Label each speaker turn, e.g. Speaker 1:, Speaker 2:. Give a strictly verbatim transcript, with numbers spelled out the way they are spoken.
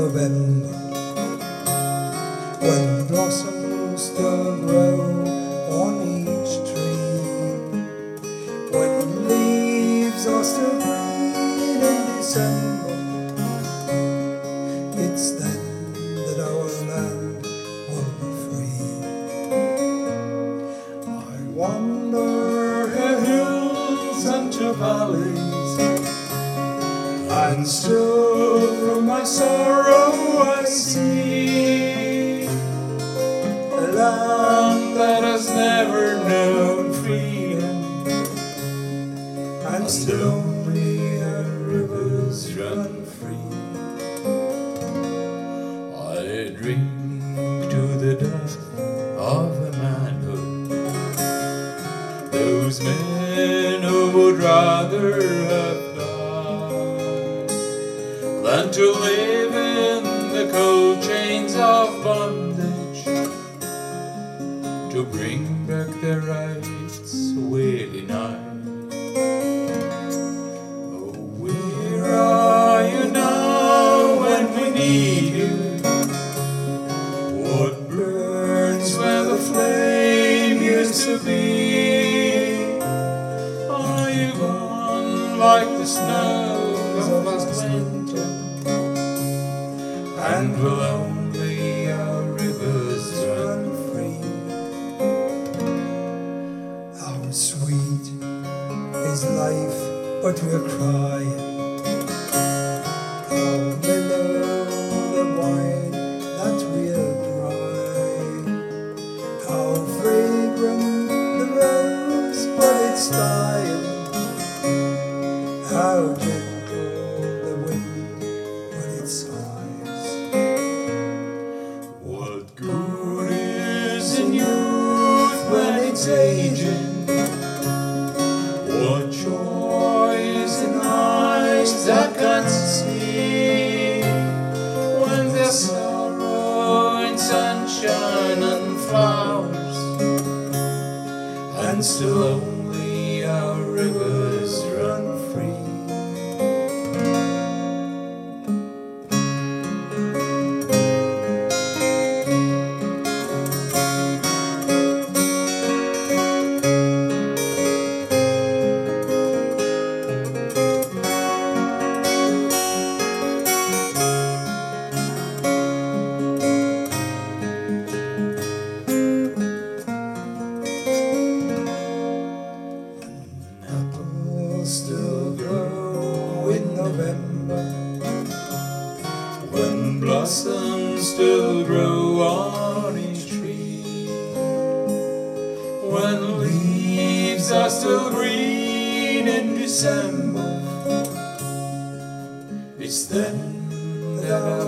Speaker 1: November, when blossoms still grow on each tree, when leaves are still green in December. It's then that our land will be free. I wander her hills and to valleys, and still from my sorrow I see a land that has never known freedom, and still only our rivers run free.
Speaker 2: I drink to the death of a manhood, those men who would rather have died than to live in the cold chains of bondage, to bring back their rights we denied. Oh, where are you now when we need you? What burns where the flame used to be? Are you gone like the snows of last winter, and will only our rivers run free?
Speaker 1: How sweet is life, but we're crying. How mellow the wine that we're dry. How fragrant the rose, but it's dying. How gentle the wind, but it sighs.
Speaker 2: What good is in youth when it's aging? What joy is in eyes that can't see, when there's sorrow in sunshine and flowers, and still only our rivers run free?
Speaker 1: Still grow in November,
Speaker 2: when blossoms still grow on each tree, when leaves are still green in December. It's then that our